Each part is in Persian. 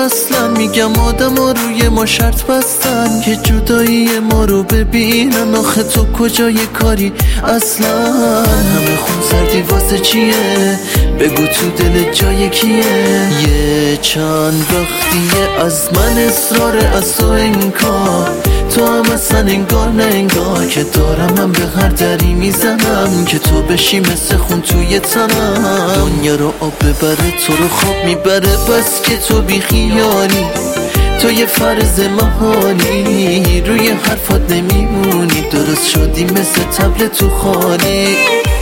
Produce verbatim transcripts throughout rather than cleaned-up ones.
اصلا. میگم آدم ها روی ما شرط بستن که جدایی ما رو ببینن. آخه تو کجای کاری اصلا؟ همه خون سردی واسه چیه؟ بگو تو دل جای کیه؟ یه چند وقتیه از من اصرار از تو انکار. تو هم اصلا انگار نه انگار که دارم من به هر دری میزنم که تو بشی مثل خون توی تنم. دنیا رو آب ببره تو رو خواب میبره بس که تو بی خیالی. تو یه فرض محالی روی حرفات نمیمونی. درست شدی مثل طبل تو خالی.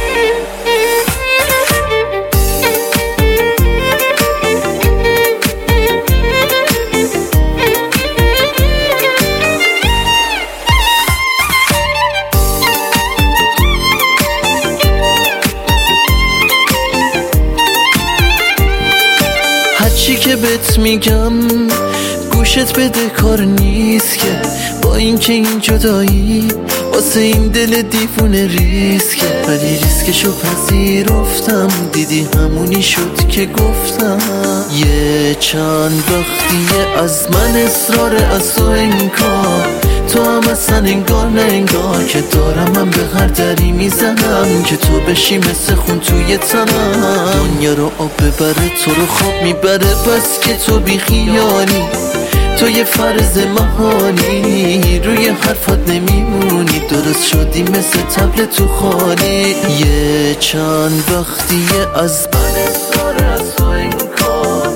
هرچی که بهت میگم گوشت بده کار نیست که. با اینکه این جدایی واسه این دل دیوونه ریسکه، ولی ریسکشو پذیرفتم. دیدی همونی شد که گفتم. یه چند وقتیه از من اصرار از تو انکار. تو هم اصلا انگار نه انگار که دارم من به هر دری میزنم که تو بشی مثل خون توی تنم. دنیا رو آب ببره تو رو خواب میبره بس که تو بی خیالی. تو یه فرض محالی روی حرفات نمیمونی. درست شدی مثل طبل تو خالی. یه چند وقتیه از من اصرار از تو انکار.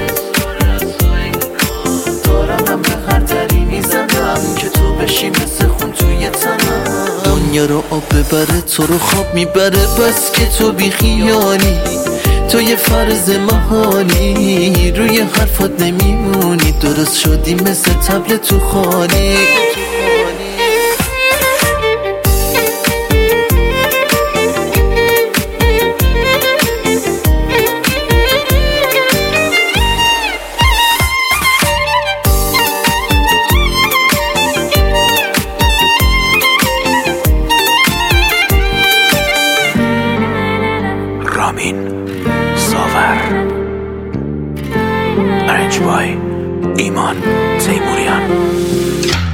دارم من به هر دری میزنم که تو بشی مثل خون توی تنم. دنیا رو آب ببره تو رو خواب میبره بس که تو بی خیالی. تو یه فرض محالی روی حرفات نمیمونی. درست شدی مثل طبل تو خالی. رامین ساور ارنج بای ایمان تیموریان.